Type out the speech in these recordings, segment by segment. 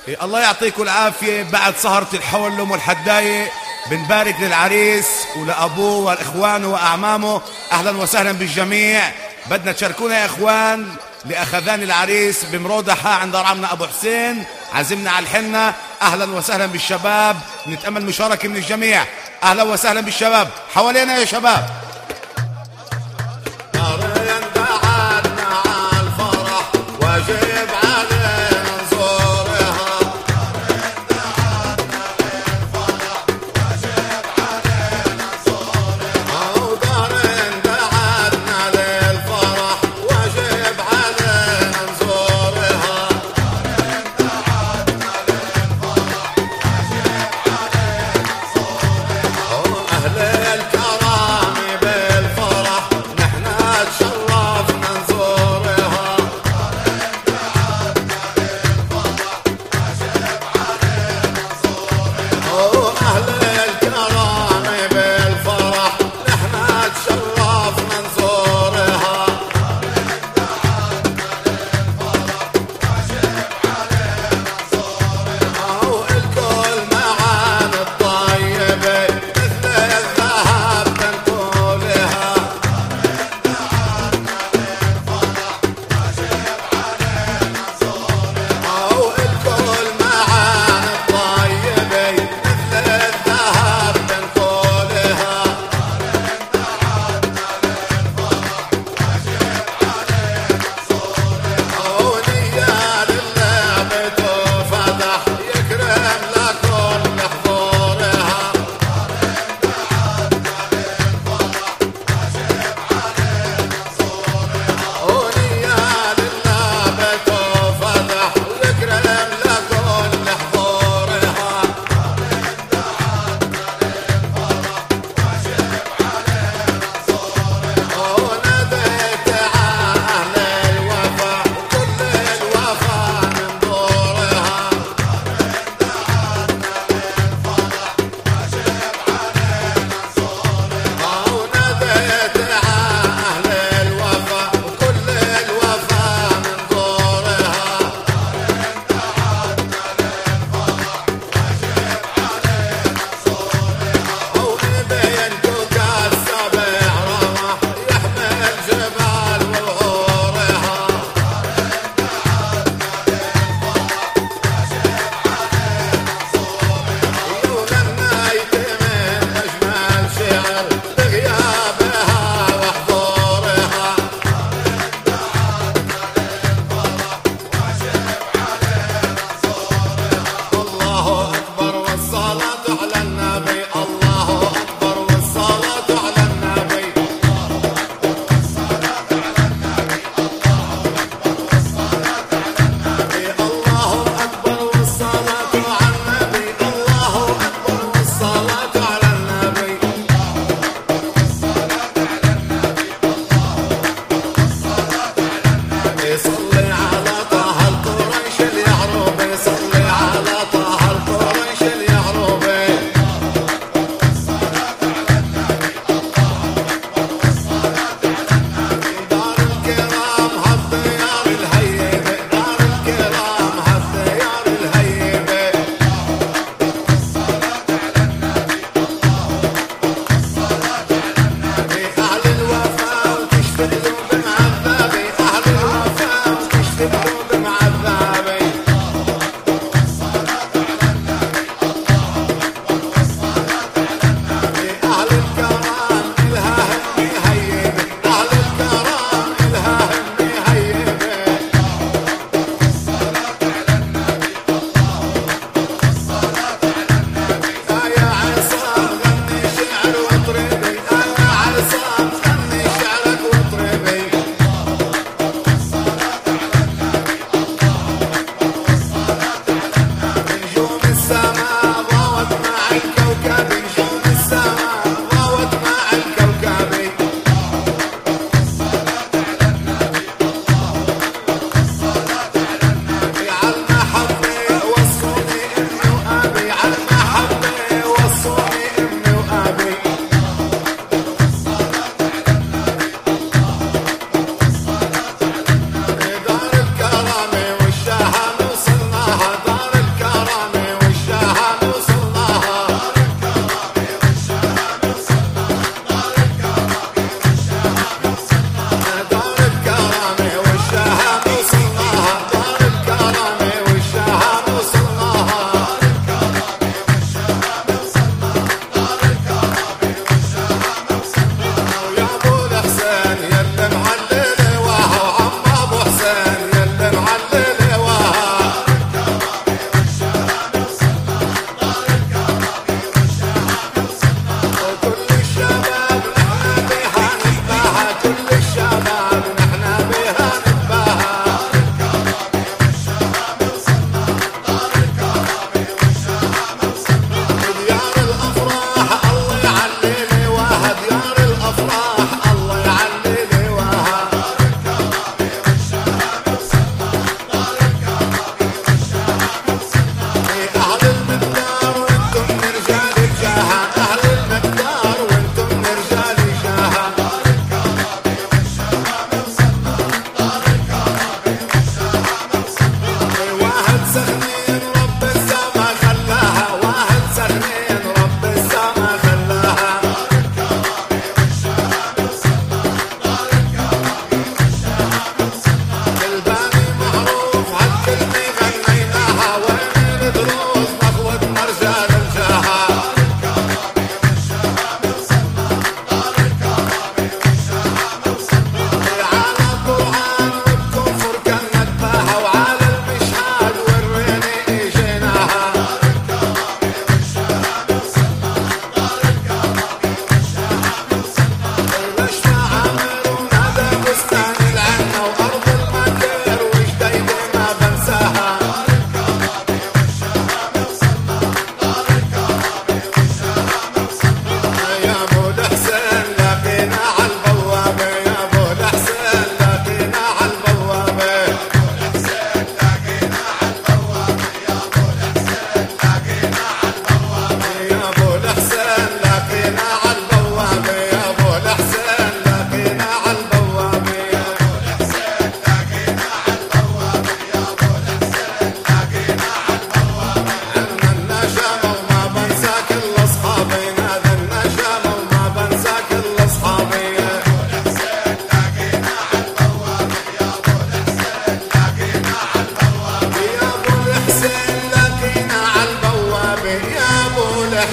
الله يعطيكم العافية. بعد سهرة الحول والحداية بنبارك للعريس ولأبوه والإخوان وأعمامه. أهلا وسهلا بالجميع. بدنا تشاركونا يا إخوان لأخذان العريس بمرودحة عند دار عمنا أبو حسين، عزمنا على الحنة. أهلا وسهلا بالشباب، نتأمل مشاركة من الجميع. أهلا وسهلا بالشباب، حوالينا يا شباب. الكرام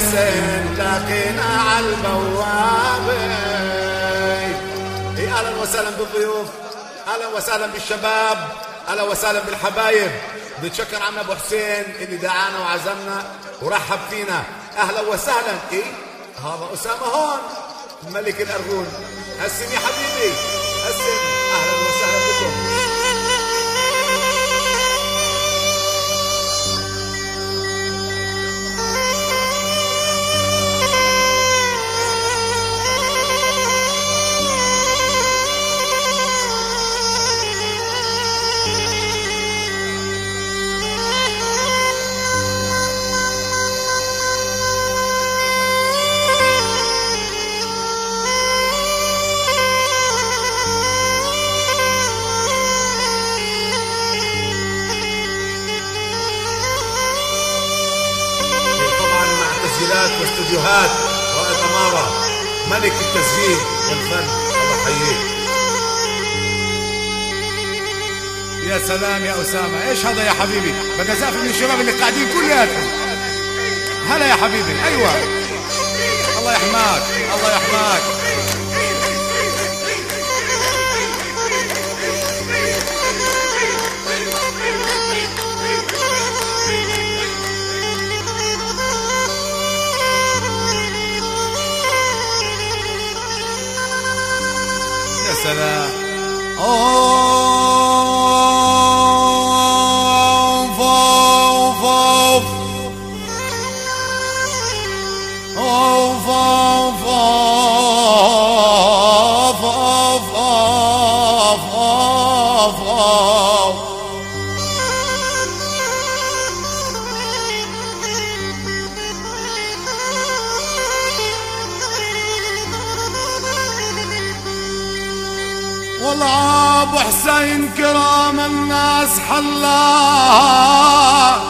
حسين لاقينا على البوابة. اهلا وسهلا بالضيوف، اهلا وسهلا بالشباب، اهلا وسهلا بالحبايب. بنتشكر عم ابو حسين اللي دعانا وعزمنا ورحب فينا. اهلا وسهلا. هذا اسامه هون ملك الارجون. قسم يا حبيبي قسم. اهلا وسهلا بكم. واستديوهات رائد أمارة ملك التسجيل والفن. الله يحييك. يا سلام يا أسامة. ايش هذا يا حبيبي؟ بدي اسافر من الشباب اللي قاعدين كلياتهم. هلا يا حبيبي. ايوه الله يحماك الله يحماك. سلام. اوف اوف اوف اوف اوف اوف اوف اوف اوف. والله ابو حسين كرام الناس حلا.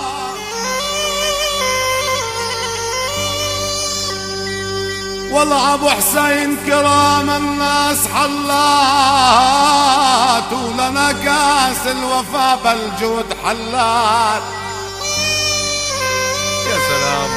والله ابو حسين كرام الناس حلات. ولنا كاس الوفا بالجود حلات. يا سلام.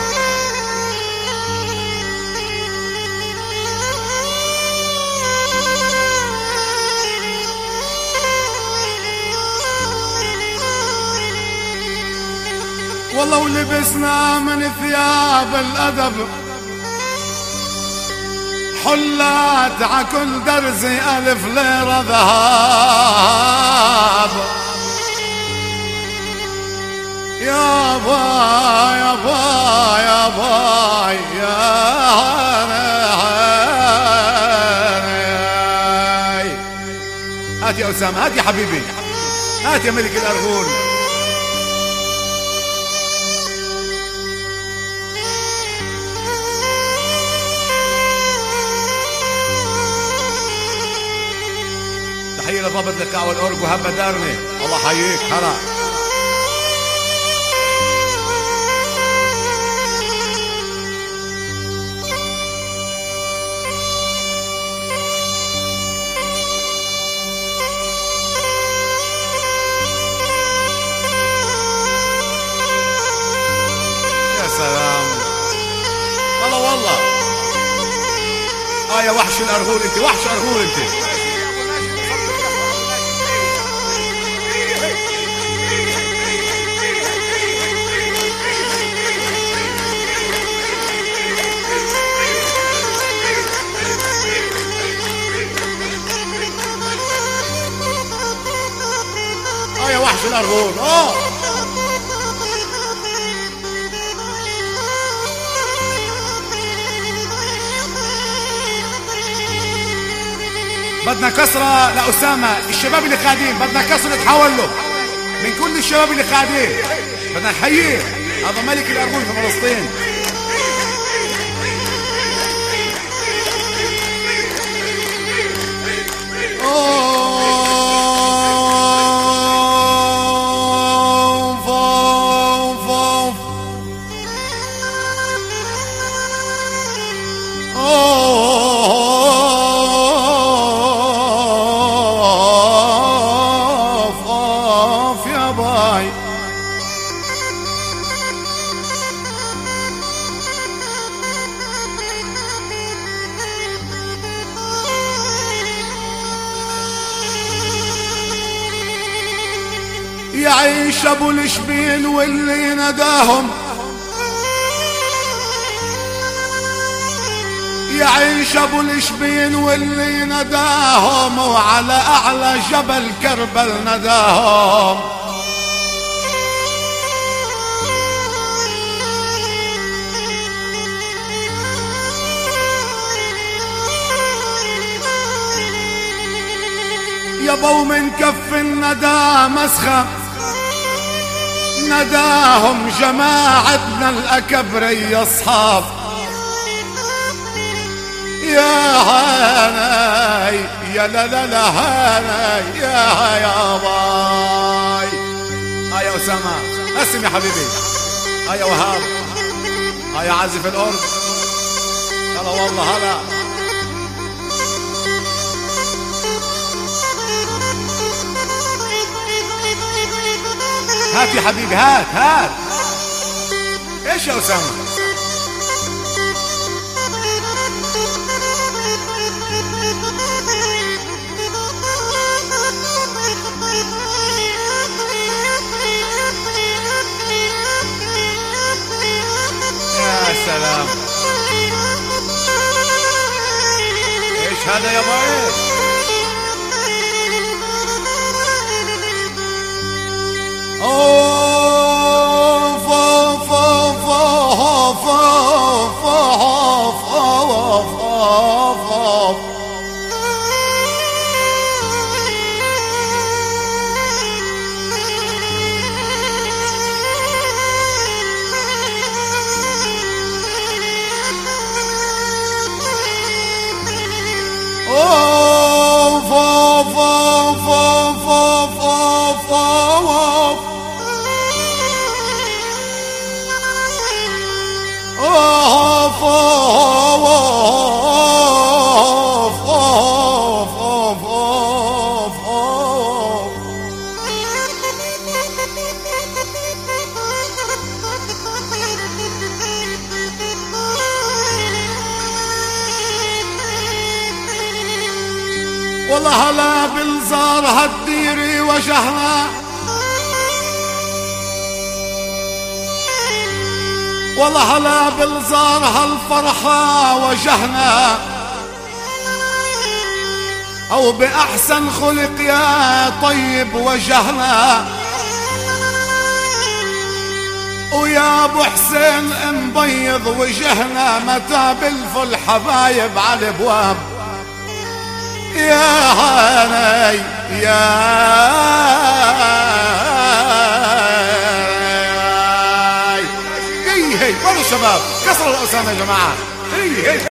والله ولبسنا من ثياب الأدب حلات عكل درزي 1000 ليرة ذهب. يا باي يا باي يا باي يا هات يا أسامة. هات يا حبيبي. هات يا ملك الأرغون. تحية لضابط لقاء والأورج وهبة دارني. الله حييك. هلا. يا سلام. والله يا وحش الأرغول انت. وحش أرغول انت. يا وحش الأرغول. بدنا كسرة لأسامة. الشباب اللي قاعدين بدنا كسرة تحول له من كل الشباب اللي قاعدين. بدنا نحييه. هذا ملك الأرغول في فلسطين. يعيش ابو الشبين واللي نداهم، يعيش ابو الشبين واللي نداهم، وعلى اعلى جبل كربل نداهم. يبو من كف الندى مسخة، نداهم جماعتنا الأكبرية أصحاب. يا هاني يا لا لا لا هاني يا باي. يا أسامة قسم يا حبيبي. يا وهاب. يا عازف الأرض. هلا والله هلا. هات يا حبيبي هات هات. ايش يا أسامة؟ يا سلام. ايش هذا يا باي؟ والله هلا بالزار هالديري وجهنا، والله هلا بالزار هالفرحة وجهنا، أو بأحسن خلق يا طيب وجهنا. ويا ابو حسين مبيض وجهنا، متى بالفل حبايب على الابواب. يا هاني يا هي والله شباب كسروا الأسامة يا جماعة. هي